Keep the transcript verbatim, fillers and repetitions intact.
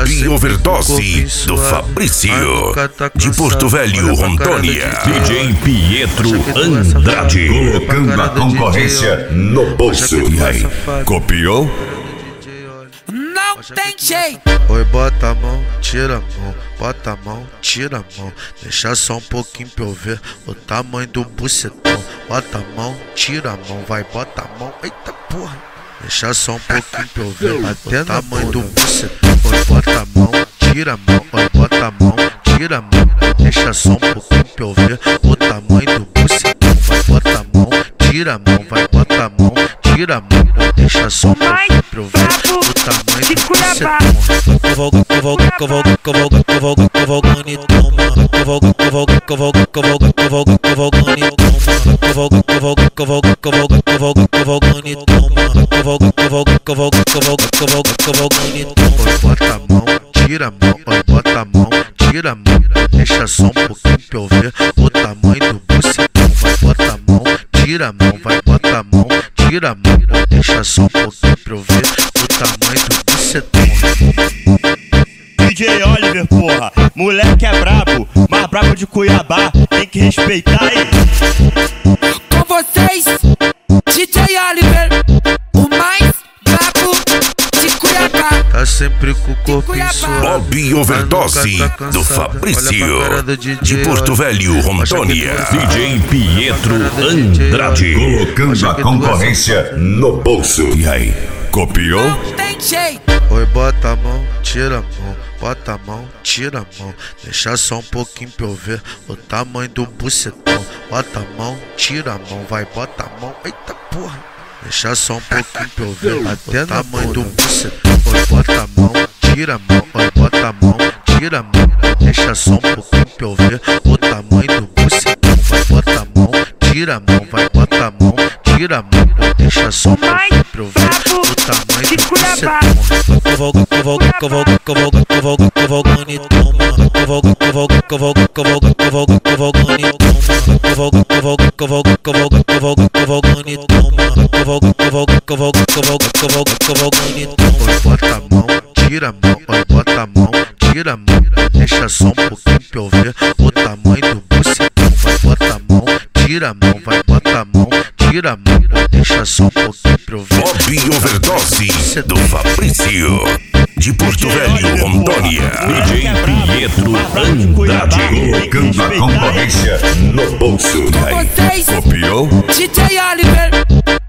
Lobby Overdose do Fabrício, de Porto Velho, Rondônia. D J Pietro Andrade, colocando a concorrência no bolso. E aí, copiou? Não tem jeito. Oi, bota a mão, tira a mão, bota a mão, tira a mão. Deixa só um pouquinho pra eu ver o tamanho do bucetão. Bota a mão, tira a mão, vai, bota a mão. Eita porra. Deixa só um pouquinho pra eu ver até o tamanho do bucetão. Oi, bota a mão, tira a mão, oi, bota a mão, tira a mão. Deixa só um pouquinho pra eu ver o tamanho do bucetão. Vai, bota a mão, tira a mão, vai, bota a mão, tira a mão. Deixa só um pouquinho pra eu ver o tamanho do bucetão. Cavalga, cavalga, cavalga, cavalga, cavalga, cavalga, bonitão, mano. Cavalga, cavalga, cavalga, cavalga, cavalga, cavalga, bonitão, mano. Cavalga, cavalga, cavalga, cavalga, cavalga, cavalga, bonitão, mano. Cavalga, cavalga, cavalga, cavalga, cavalga, cavalga, bonitão. Oi, bota a mão, tira a mão, oi, bota a mão, tira a mão. Deixa só um pouquinho pra eu ver o tamanho do bucetão. Vai, bota a mão, tira a mão, vai, bota a mão, tira a mão. Deixa só um pouquinho pra eu ver o tamanho do bucetão. D J Oliver, porra, moleque é brabo, mais brabo de Cuiabá, tem que respeitar aí. Com vocês, D J Oliver, o mais brabo de Cuiabá. Tá sempre com o corpo em suor. Lobby Overdose do Fabrício, de Porto Velho, Rondônia. D J Pietro Andrade, Colocando a concorrência no bolso. E aí, copiou? Não tem jeito. Oi, bota a mão, tira a mão, bota a mão, tira a mão. Deixa só um pouquinho pra eu ver o tamanho do bucetão. Bota a mão, tira a mão, vai, bota a mão. Eita porra. Deixa só um pouquinho pra eu ver até o tamanho do bucetão. Oi, bota a mão, tira a mão, oi, bota a mão, tira a mão. Deixa só um pouquinho pra eu ver o tamanho do bucetão. Vai, bota a mão, tira a mão, vai, bota a mão, tira a mão. Deixa só um pouquinho pra eu ver o tamanho do bucetão. Cavalga, cavalga, cavalga, cavalga, cavalga, cavalga, bonitão, mano. Cavalga, cavalga, cavalga, cavalga, cavalga, cavalga, bonitão, mano. Cavalga, cavalga, cavalga, cavalga, cavalga, cavalga, bonitão, mano. Cavalga, cavalga, cavalga, cavalga, cavalga, cavalga, bonitão. Oi, bota a mão, tira a mão, oi, bota a mão, tira a mão. Deixa só um pouquinho pra eu ver o tamanho do bucetão. Vai, bota a mão, tira a mão, vai, bota a mão, tira a mão. Deixa só um pouquinho pra eu ver. Lobby Overdose do Fabrício, de Porto Velho, Rondônia. D J Pietro Andrade, Colocando a concorrência no bolso. Com vocês, Copiou? D J Oliver,